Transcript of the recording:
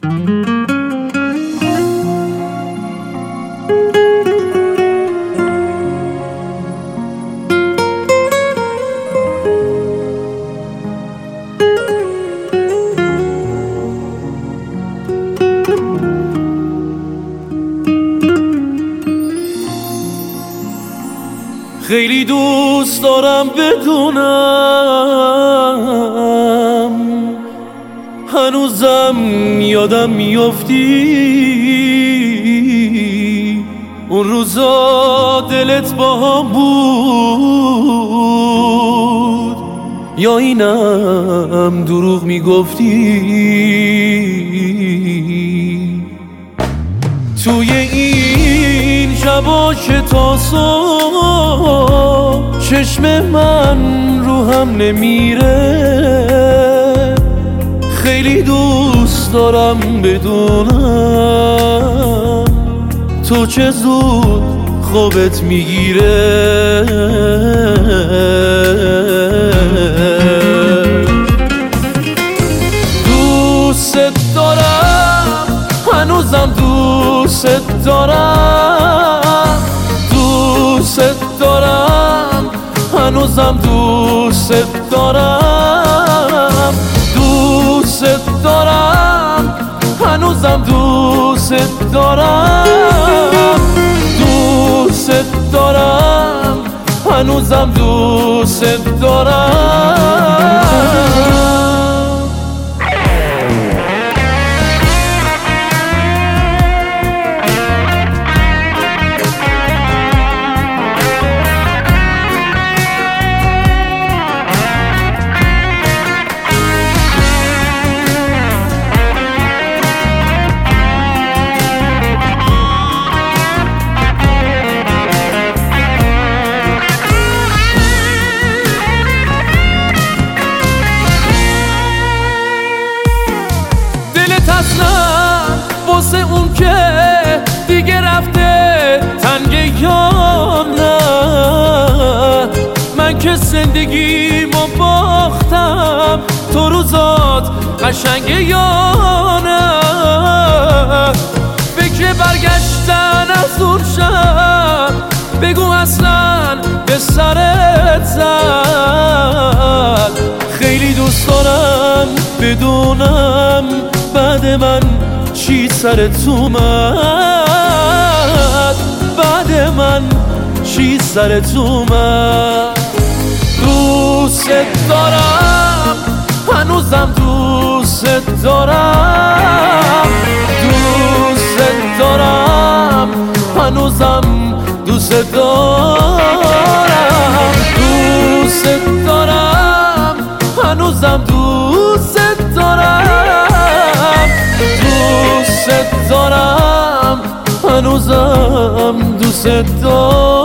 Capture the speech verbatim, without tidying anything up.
خیلی دوست دارم بدونم هنوزم یادم میافتی، اون روزا دلت با هم بود یا اینم دروغ میگفتی؟ توی این شبا که تا صبح چشم من رو هم نمیره، خیلی دوست دارم بدونم تو چه زود خوابت میگیره. دوست دارم هنوزم دوست دارم، دوست دارم هنوزم دوست دارم، دوست دارم هنوزم دوست دارم، دوست دارم هنوزم دوست دارم. واسه اون که دیگه رفته تنگه یا نه، من که زندگیمو باختم تو روزات قشنگه یا نه، فکر برگشتن از اون شب بگو اصلا به سرت زد. خیلی دوست دارم بدونم بعد من چی سرت اومد، بعد من چی سرت اومد. دوست دارم هنوزم دوست دارم، دوست دارم هنوزم دوست دارم، دوست دارم هنوزم دوست دارم، دوست دارم هنوزم دوست دارم.